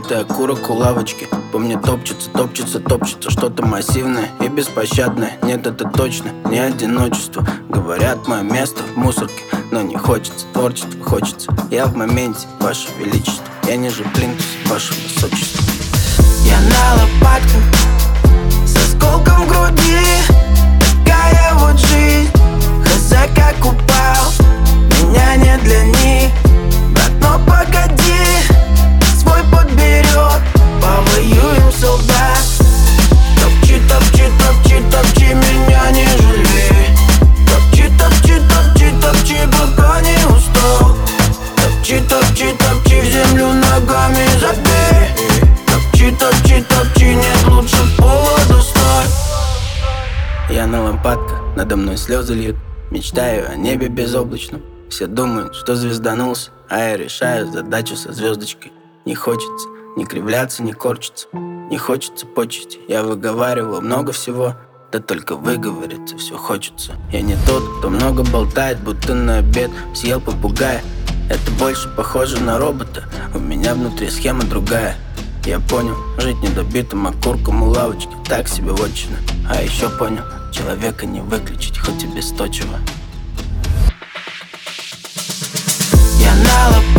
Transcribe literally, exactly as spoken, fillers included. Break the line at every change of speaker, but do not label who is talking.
Побитый окурок у лавочки. По мне топчется, топчется, топчется что-то массивное и беспощадное. Нет, это точно не одиночество. Говорят, мое место в мусорке, но не хочется, творчество хочется. Я в моменте, ваше величество. Я ниже плинтуса, ваше высочество.
Я на лопатках с осколком в груди. Такая вот жизнь, хз как упал. Меня не для них, брат, но погоди. Свой подберет, повоюем, солдат. Топчи, топчи, топчи, топчи, меня не жалей. Топчи, топчи, топчи, топчи, пока не устал. Топчи, топчи, топчи, в землю ногами забей. Топчи, топчи, топчи, нет лучше повода стой.
Я на лампадках, надо мной слезы льют. Мечтаю о небе безоблачном. Все думают, что звезданулся, а я решаю задачу со звездочкой. Не хочется ни кривляться, ни корчиться. Не хочется почести. Я выговаривал много всего, да только выговориться все хочется. Я не тот, кто много болтает, будто на обед съел попугая. Это больше похоже на робота, у меня внутри схема другая. Я понял, жить недобитым окурком у лавочки так себе вотчина. А еще понял, человека не выключить, хоть и без точего.
Я на лопатках